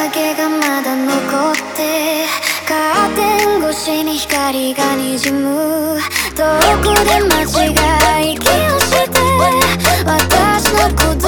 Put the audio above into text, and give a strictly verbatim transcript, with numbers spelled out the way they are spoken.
影がまだ残って、カーテン越しに光が滲む。遠くで街が息をして、私の鼓動